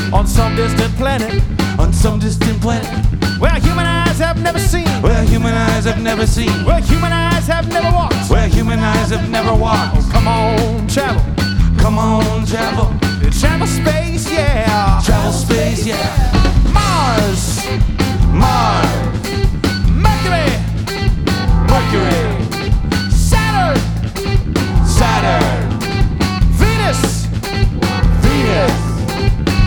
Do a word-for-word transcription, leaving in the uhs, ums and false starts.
on some distant planet, on some distant planet, where human eyes have never seen, where human eyes have never seen, where human eyes have never walked, where human eyes have never walked. Come on, travel, come on, travel, travel space, yeah.